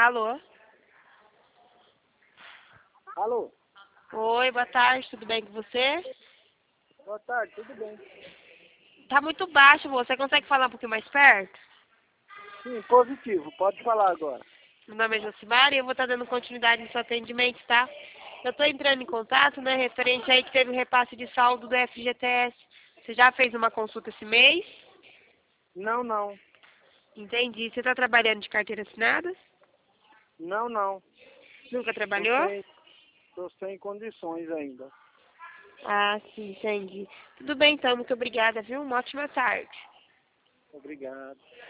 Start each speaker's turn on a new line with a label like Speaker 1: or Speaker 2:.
Speaker 1: Alô?
Speaker 2: Alô?
Speaker 1: Oi, boa tarde, tudo bem com você?
Speaker 2: Boa tarde, tudo bem?
Speaker 1: Tá muito baixo, você consegue falar um pouquinho mais perto?
Speaker 2: Sim, positivo, pode falar agora.
Speaker 1: Meu nome é Josimara e eu vou estar dando continuidade no seu atendimento, tá? Eu tô entrando em contato, né, referente aí que teve um repasse de saldo do FGTS. Você já fez uma consulta esse mês?
Speaker 2: Não, não.
Speaker 1: Entendi. Você tá trabalhando de carteira assinada?
Speaker 2: Não, não.
Speaker 1: Nunca
Speaker 2: Tô
Speaker 1: trabalhou?
Speaker 2: sem, tô sem condições ainda.
Speaker 1: Ah, sim, entendi. Tudo bem então, muito obrigada, viu? Uma ótima tarde.
Speaker 2: Obrigado.